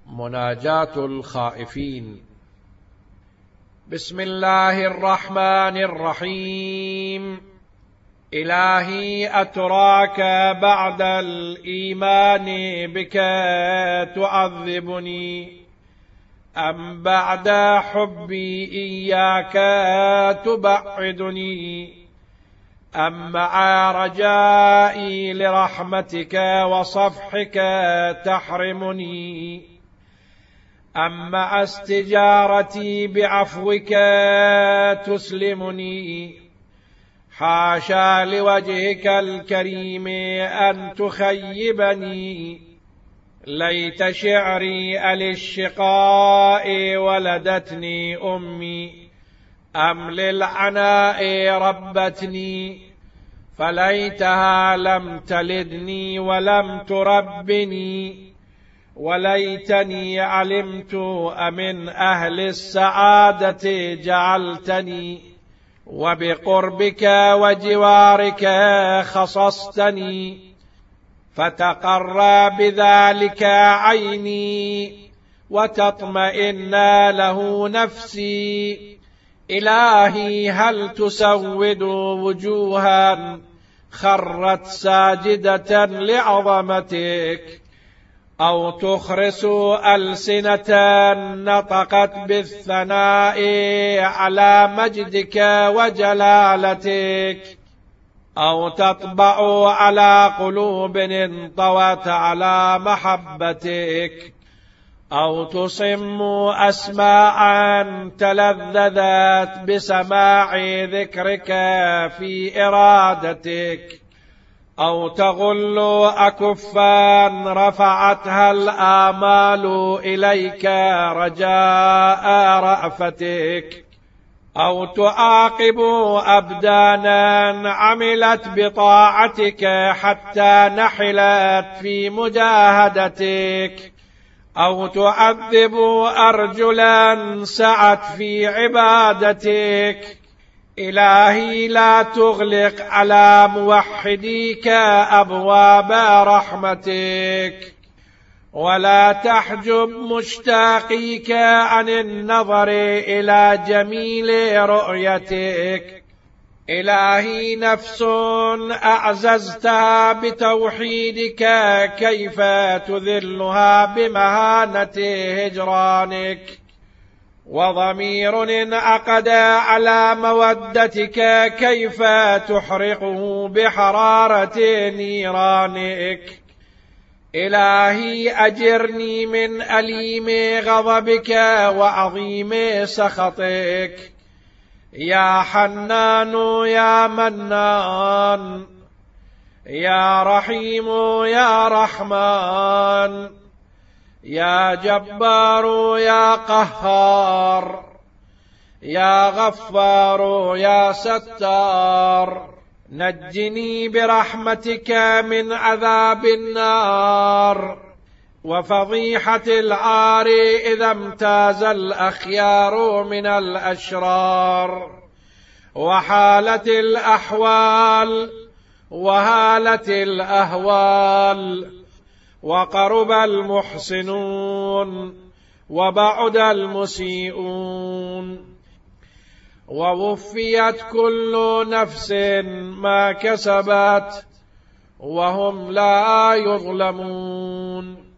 مناجاة الخائفين. بسم الله الرحمن الرحيم. إلهي أتراك بعد الإيمان بك تعذبني، أم بعد حبي إياك تبعدني، أم مع رجائي لرحمتك وصفحك تحرمني، أم مع استجارتي بعفوك تسلمني. حاشا لوجهك الكريم أن تخيبني، ليت شعري للشقاء ولدتني أمي، أم للعناء ربتني، فليتها لم تلدني ولم تربني، وليتني علمت أمن أهل السعادة جعلتني، وبقربك وجوارك خصصتني، فتقر بذلك عيني وتطمئن له نفسي. إلهي هل تسود وجوها خرت ساجدة لعظمتك، أو تخرس ألسنة نطقت بالثناء على مجدك وجلالتك، أو تطبع على قلوب انطوت على محبتك، أو تصم أسماعا تلذذت بسماع ذكرك في إرادتك، أو تغل أكفا رفعتها الآمال إليك رجاء رأفتك، أو تعاقب أبدانا عملت بطاعتك حتى نحلت في مجاهدتك، أو تعذب أرجلا سعت في عبادتك. إلهي لا تغلق على موحديك أبواب رحمتك، ولا تحجب مشتاقيك عن النظر إلى جميل رؤيتك. إلهي نفس أعززتها بتوحيدك كيف تذلها بمهانة هجرانك، وضمير انعقد على مودتك كيف تحرقه بحرارة نيرانك. إلهي أجرني من أليم غضبك وعظيم سخطك. يا حنان يا منان، يا رحيم يا رحمن، يا جبار يا قهار، يا غفار يا ستار، نجني برحمتك من عذاب النار وفضيحة العار إذا امتاز الأخيار من الأشرار، وحالت الأحوال وهالت الأهوال، وقرب المحسنون وبعد المسيئون، ووفيت كل نفس ما كسبت وهم لا يظلمون.